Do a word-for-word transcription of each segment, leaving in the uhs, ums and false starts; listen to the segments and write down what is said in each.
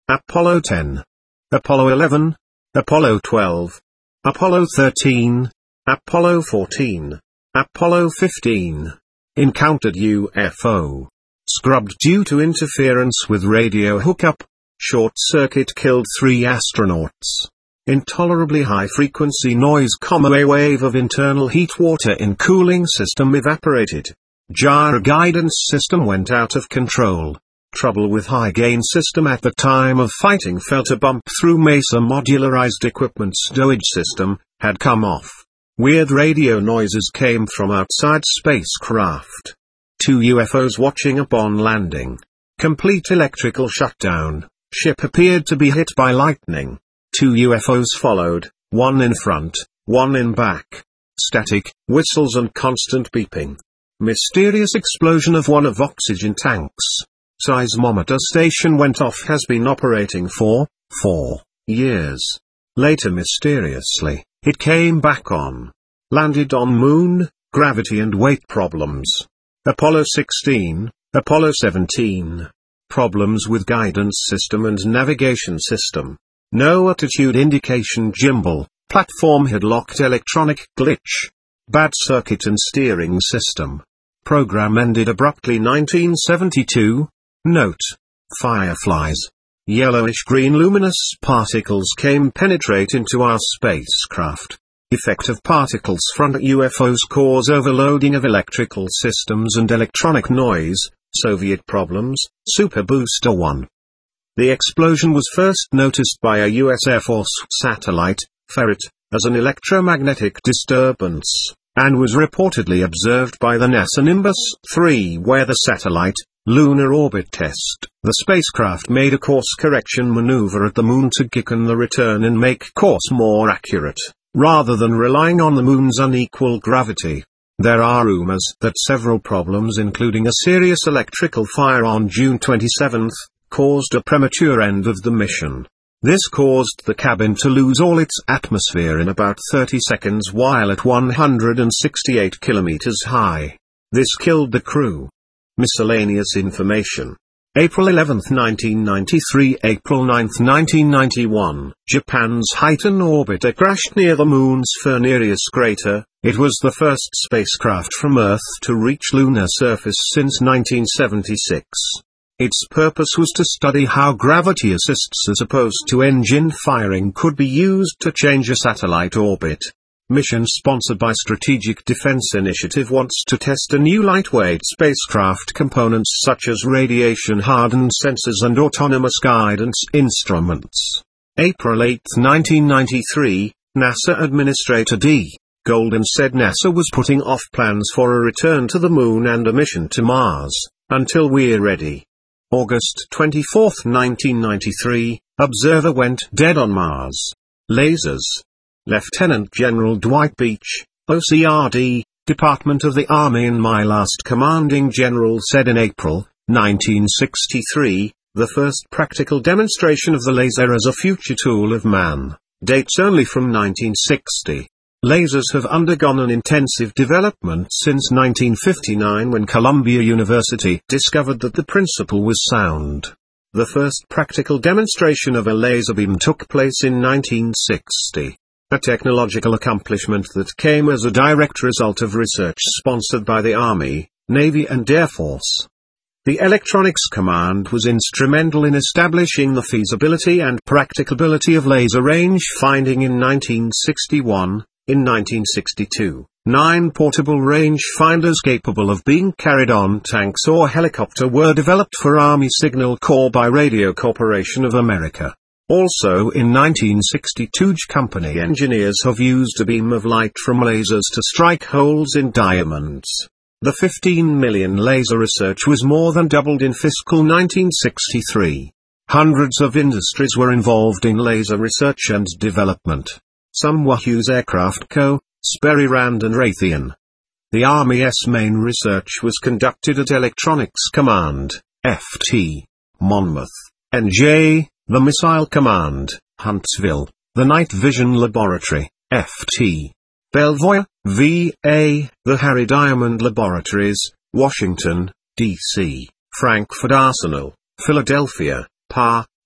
Apollo ten, Apollo eleven, Apollo twelve, Apollo thirteen, Apollo fourteen, Apollo fifteen. Encountered U F O. Scrubbed due to interference with radio hookup. Short circuit killed three astronauts. Intolerably high frequency noise, a wave of internal heat, water in cooling system evaporated. Gyro guidance system went out of control. Trouble with high gain system at the time of fighting, felt a bump through Mesa modularized equipment stowage system, had come off. Weird radio noises came from outside spacecraft. Two U F Os watching upon landing. Complete electrical shutdown. Ship appeared to be hit by lightning. Two U F Os followed, one in front, one in back. Static, whistles and constant beeping. Mysterious explosion of one of oxygen tanks. Seismometer station went off, has been operating for, four, years. Later mysteriously, it came back on. Landed on moon, gravity and weight problems. Apollo sixteen, Apollo seventeen. Problems with guidance system and navigation system. No attitude indication gimbal, platform had locked, electronic glitch. Bad circuit and steering system. Program ended abruptly nineteen seventy-two. Note. Fireflies. Yellowish-green luminous particles came penetrate into our spacecraft. Effect of particles from U F Os cause overloading of electrical systems and electronic noise. Soviet problems, Super Booster one. The explosion was first noticed by a U S Air Force satellite, Ferret, as an electromagnetic disturbance, and was reportedly observed by the NASA Nimbus three, where the satellite, lunar orbit test, the spacecraft made a course correction maneuver at the moon to quicken the return and make course more accurate, rather than relying on the moon's unequal gravity. There are rumors that several problems, including a serious electrical fire on June twenty-seventh, caused a premature end of the mission. This caused the cabin to lose all its atmosphere in about thirty seconds while at one hundred sixty-eight kilometers high. This killed the crew. Miscellaneous information. April eleventh nineteen ninety-three, April ninth nineteen ninety-one, Japan's Haiten orbiter crashed near the moon's Furnarius crater. It was the first spacecraft from Earth to reach lunar surface since nineteen seventy-six. Its purpose was to study how gravity assists as opposed to engine firing could be used to change a satellite orbit. Mission sponsored by Strategic Defense Initiative wants to test a new lightweight spacecraft components such as radiation-hardened sensors and autonomous guidance instruments. April eighth nineteen ninety-three, NASA Administrator D. Golden said NASA was putting off plans for a return to the moon and a mission to Mars, until we're ready. August twenty-fourth nineteen ninety-three, observer went dead on Mars. Lasers. Lieutenant General Dwight Beach, O C R D, Department of the Army and my last commanding general said in April nineteen sixty-three, the first practical demonstration of the laser as a future tool of man, dates only from nineteen sixty. Lasers have undergone an intensive development since nineteen fifty-nine, when Columbia University discovered that the principle was sound. The first practical demonstration of a laser beam took place in nineteen sixty. A technological accomplishment that came as a direct result of research sponsored by the Army, Navy and Air Force. The Electronics Command was instrumental in establishing the feasibility and practicability of laser range finding in nineteen sixty-one. In nineteen sixty-two, nine portable range finders capable of being carried on tanks or helicopter were developed for Army Signal Corps by Radio Corporation of America. Also in nineteen sixty-two, company engineers have used a beam of light from lasers to strike holes in diamonds. The fifteen million laser research was more than doubled in fiscal nineteen sixty-three. Hundreds of industries were involved in laser research and development. Some were Hughes Aircraft Co., Sperry Rand and Raytheon. The Army's main research was conducted at Electronics Command, F T, Monmouth, N J, the Missile Command, Huntsville, the Night Vision Laboratory, F T, Belvoir, V A, the Harry Diamond Laboratories, Washington, D C, Frankfurt Arsenal, Philadelphia, P A,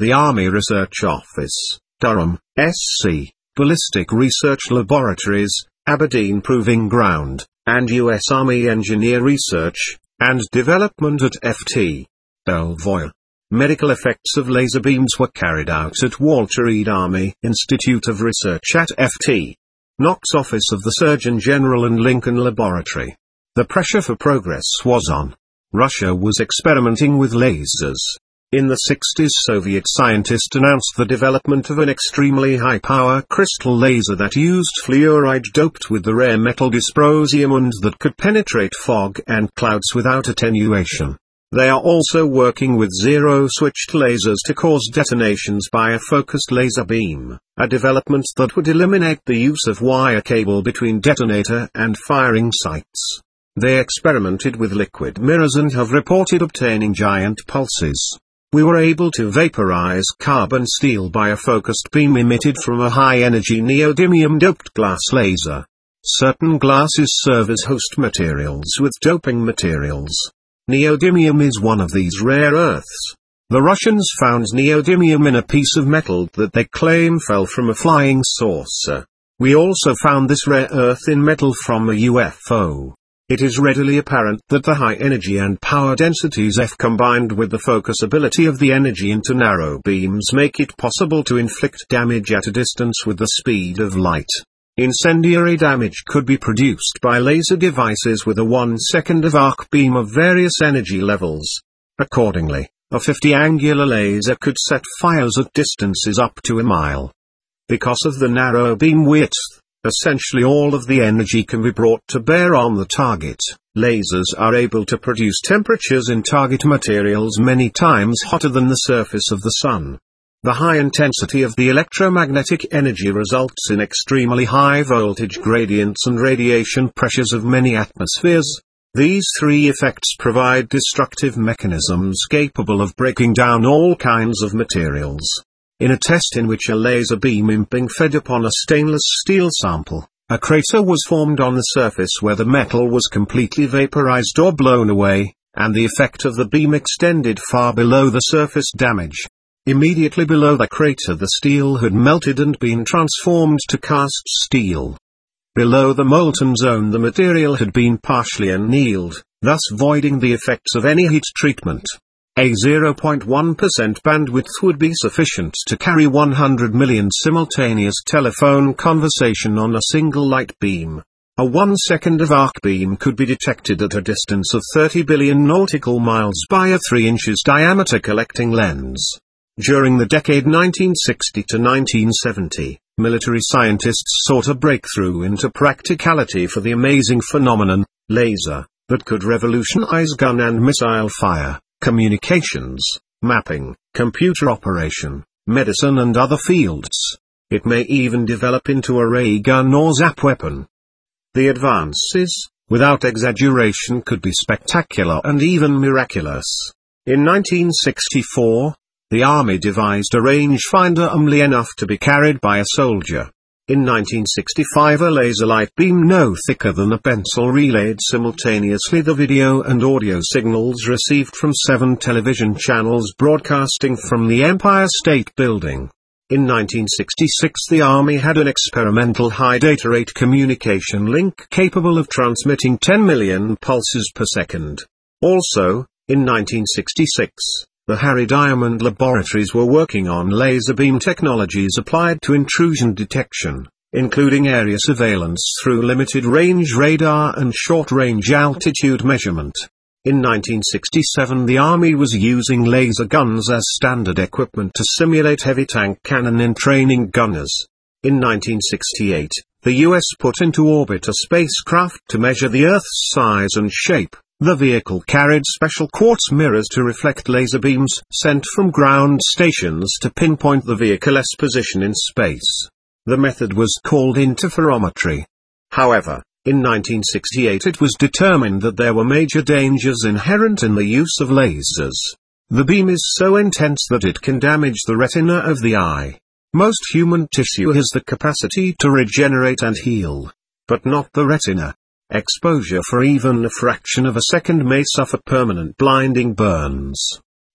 The Army Research Office, Durham, S C, Ballistic Research Laboratories, Aberdeen Proving Ground, and U S Army Engineer Research and Development at F T Belvoir. Medical effects of laser beams were carried out at Walter Reed Army Institute of Research at F T Knox Office of the Surgeon General and Lincoln Laboratory. The pressure for progress was on. Russia was experimenting with lasers. In the sixties, Soviet scientists announced the development of an extremely high-power crystal laser that used fluoride doped with the rare metal dysprosium and that could penetrate fog and clouds without attenuation. They are also working with zero-switched lasers to cause detonations by a focused laser beam, a development that would eliminate the use of wire cable between detonator and firing sites. They experimented with liquid mirrors and have reported obtaining giant pulses. We were able to vaporize carbon steel by a focused beam emitted from a high-energy neodymium-doped glass laser. Certain glasses serve as host materials with doping materials. Neodymium is one of these rare earths. The Russians found neodymium in a piece of metal that they claim fell from a flying saucer. We also found this rare earth in metal from a U F O. It is readily apparent that the high energy and power densities F combined with the focusability of the energy into narrow beams make it possible to inflict damage at a distance with the speed of light. Incendiary damage could be produced by laser devices with a one second of arc beam of various energy levels. Accordingly, a fifty angular laser could set fires at distances up to a mile. Because of the narrow beam width, essentially all of the energy can be brought to bear on the target. Lasers are able to produce temperatures in target materials many times hotter than the surface of the sun. The high intensity of the electromagnetic energy results in extremely high voltage gradients and radiation pressures of many atmospheres. These three effects provide destructive mechanisms capable of breaking down all kinds of materials. In a test in which a laser beam imping fed upon a stainless steel sample, a crater was formed on the surface where the metal was completely vaporized or blown away, and the effect of the beam extended far below the surface damage. Immediately below the crater the steel had melted and been transformed to cast steel. Below the molten zone the material had been partially annealed, thus voiding the effects of any heat treatment. A zero point one percent bandwidth would be sufficient to carry one hundred million simultaneous telephone conversation on a single light beam. A one second of arc beam could be detected at a distance of thirty billion nautical miles by a three inches diameter collecting lens. During the decade nineteen sixty to nineteen seventy, military scientists sought a breakthrough into practicality for the amazing phenomenon, laser, that could revolutionize gun and missile fire, communications, mapping, computer operation, medicine and other fields. It may even develop into a ray gun or zap weapon. The advances, without exaggeration, could be spectacular and even miraculous. In nineteen sixty-four, the Army devised a rangefinder only enough to be carried by a soldier. In nineteen sixty-five a laser light beam no thicker than a pencil relayed simultaneously the video and audio signals received from seven television channels broadcasting from the Empire State Building. In nineteen sixty-six the Army had an experimental high data rate communication link capable of transmitting ten million pulses per second. Also, in nineteen sixty-six, the Harry Diamond Laboratories were working on laser beam technologies applied to intrusion detection, including area surveillance through limited-range radar and short-range altitude measurement. In nineteen sixty-seven the Army was using laser guns as standard equipment to simulate heavy tank cannon in training gunners. In nineteen sixty-eight, the U S put into orbit a spacecraft to measure the Earth's size and shape. The vehicle carried special quartz mirrors to reflect laser beams sent from ground stations to pinpoint the vehicle's position in space. The method was called interferometry. However, in nineteen sixty-eight it was determined that there were major dangers inherent in the use of lasers. The beam is so intense that it can damage the retina of the eye. Most human tissue has the capacity to regenerate and heal, but not the retina. Exposure for even a fraction of a second may suffer permanent blinding burns.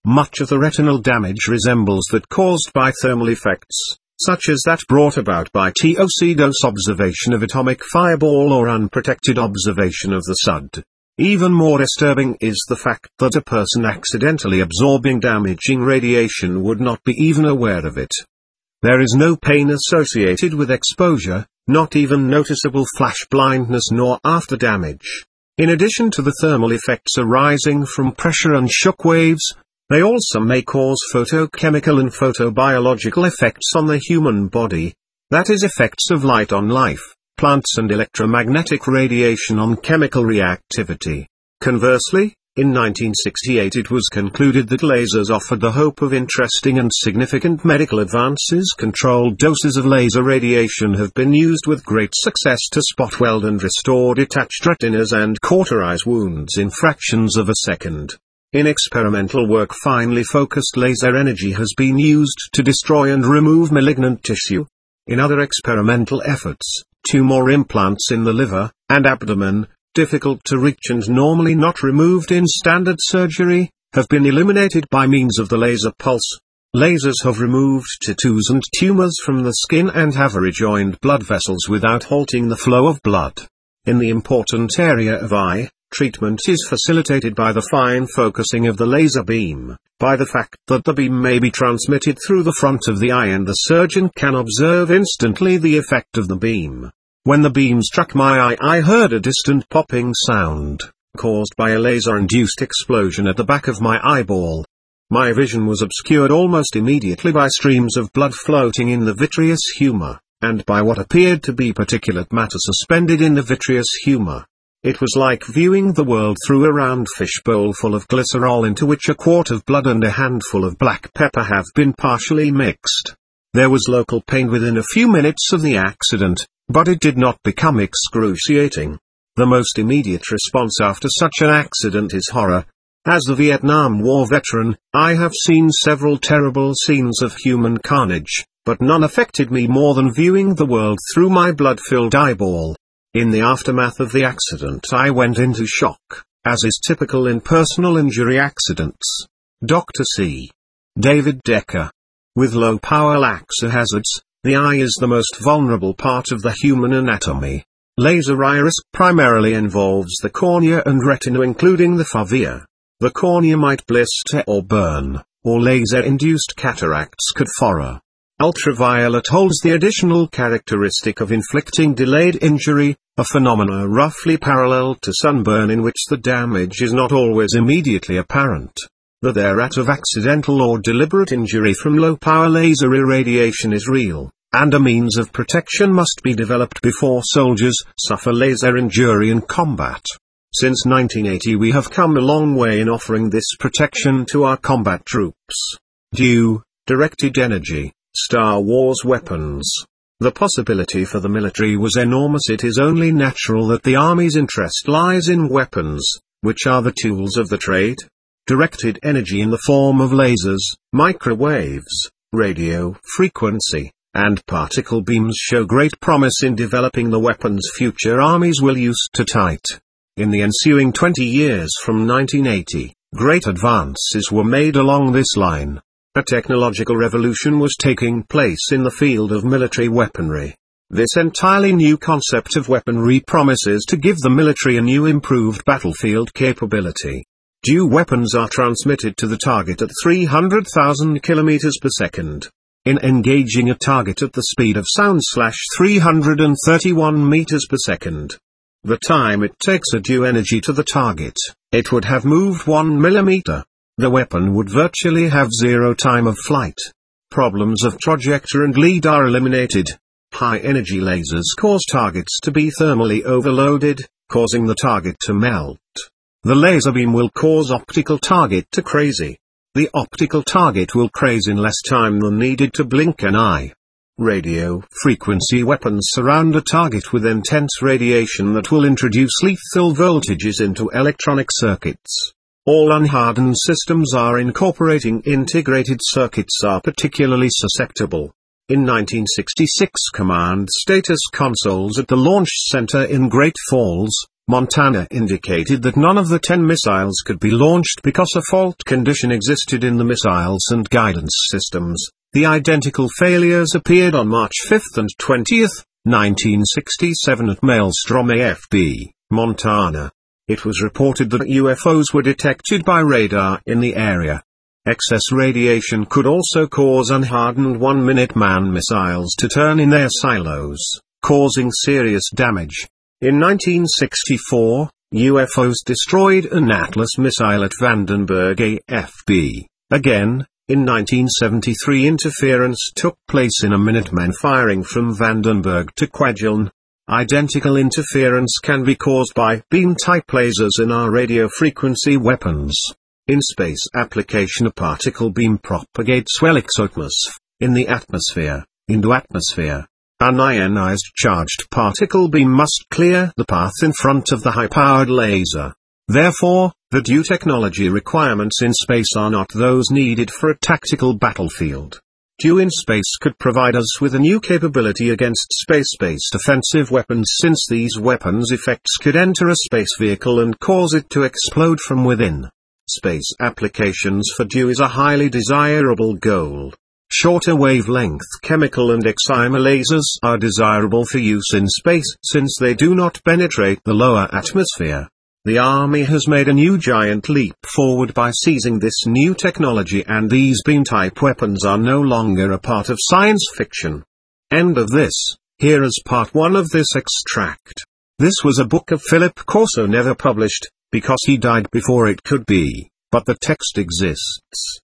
Much of the retinal damage resembles that caused by thermal effects, such as that brought about by T O C dose observation of atomic fireball or unprotected observation of the S U D. Even more disturbing is the fact that a person accidentally absorbing damaging radiation would not be even aware of it. There is no pain associated with exposure, not even noticeable flash blindness nor after damage. In addition to the thermal effects arising from pressure and shock waves, they also may cause photochemical and photobiological effects on the human body, that is, effects of light on life, plants and electromagnetic radiation on chemical reactivity. Conversely, in nineteen sixty-eight it was concluded that lasers offered the hope of interesting and significant medical advances. Controlled doses of laser radiation have been used with great success to spot weld and restore detached retinas and cauterize wounds in fractions of a second. In experimental work, finely focused laser energy has been used to destroy and remove malignant tissue. In other experimental efforts, tumor implants in the liver and abdomen, difficult to reach and normally not removed in standard surgery, have been eliminated by means of the laser pulse. Lasers have removed tattoos and tumors from the skin and have rejoined blood vessels without halting the flow of blood. In the important area of eye, treatment is facilitated by the fine focusing of the laser beam, by the fact that the beam may be transmitted through the front of the eye and the surgeon can observe instantly the effect of the beam. When the beam struck my eye, I heard a distant popping sound, caused by a laser-induced explosion at the back of my eyeball. My vision was obscured almost immediately by streams of blood floating in the vitreous humor, and by what appeared to be particulate matter suspended in the vitreous humor. It was like viewing the world through a round fishbowl full of glycerol into which a quart of blood and a handful of black pepper have been partially mixed. There was local pain within a few minutes of the accident, but it did not become excruciating. The most immediate response after such an accident is horror. As a Vietnam War veteran, I have seen several terrible scenes of human carnage, but none affected me more than viewing the world through my blood-filled eyeball. In the aftermath of the accident I went into shock, as is typical in personal injury accidents. Doctor C. David Decker. With low-power laser hazards, the eye is the most vulnerable part of the human anatomy. Laser iris primarily involves the cornea and retina, including the fovea. The cornea might blister or burn, or laser-induced cataracts could furrow. Ultraviolet holds the additional characteristic of inflicting delayed injury, a phenomena roughly parallel to sunburn in which the damage is not always immediately apparent. The threat of accidental or deliberate injury from low-power laser irradiation is real, and a means of protection must be developed before soldiers suffer laser injury in combat. Since nineteen eighty we have come a long way in offering this protection to our combat troops. Due, directed energy, Star Wars weapons. The possibility for the military was enormous. It is only natural that the Army's interest lies in weapons, which are the tools of the trade. Directed energy in the form of lasers, microwaves, radio frequency, and particle beams show great promise in developing the weapons future armies will use to tight. In the ensuing twenty years from nineteen eighty, great advances were made along this line. A technological revolution was taking place in the field of military weaponry. This entirely new concept of weaponry promises to give the military a new improved battlefield capability. Due weapons are transmitted to the target at three hundred thousand kilometers per second. In engaging a target at the speed of sound slash three hundred thirty-one meters per second. The time it takes a due energy to the target, it would have moved one millimeter. The weapon would virtually have zero time of flight. Problems of trajectory and lead are eliminated. High-energy lasers cause targets to be thermally overloaded, causing the target to melt. The laser beam will cause optical target to crazy. The optical target will craze in less time than needed to blink an eye. Radio frequency weapons surround a target with intense radiation that will introduce lethal voltages into electronic circuits. All unhardened systems are incorporating integrated circuits are particularly susceptible. In nineteen sixty-six, command status consoles at the Launch Center in Great Falls, Montana indicated that none of the ten missiles could be launched because a fault condition existed in the missiles and guidance systems. The identical failures appeared on March fifth and twentieth, nineteen sixty-seven at Maelstrom A F B, Montana. It was reported that U F Os were detected by radar in the area. Excess radiation could also cause unhardened one-minute man missiles to turn in their silos, causing serious damage. In nineteen sixty-four, U F Os destroyed an Atlas missile at Vandenberg A F B. Again, in nineteen seventy-three interference took place in a Minuteman firing from Vandenberg to Kwajalein. Identical interference can be caused by beam-type lasers in our radio frequency weapons. In space application, a particle beam propagates well exotmos, in the atmosphere, into atmosphere. An ionized charged particle beam must clear the path in front of the high-powered laser. Therefore, the due technology requirements in space are not those needed for a tactical battlefield. D U in space could provide us with a new capability against space-based offensive weapons, since these weapons' effects could enter a space vehicle and cause it to explode from within. Space applications for D U is a highly desirable goal. Shorter wavelength chemical and excimer lasers are desirable for use in space since they do not penetrate the lower atmosphere. The Army has made a new giant leap forward by seizing this new technology, and these beam-type weapons are no longer a part of science fiction. End of this. Here is part one of this extract. This was a book of Philip Corso never published, because he died before it could be, but the text exists.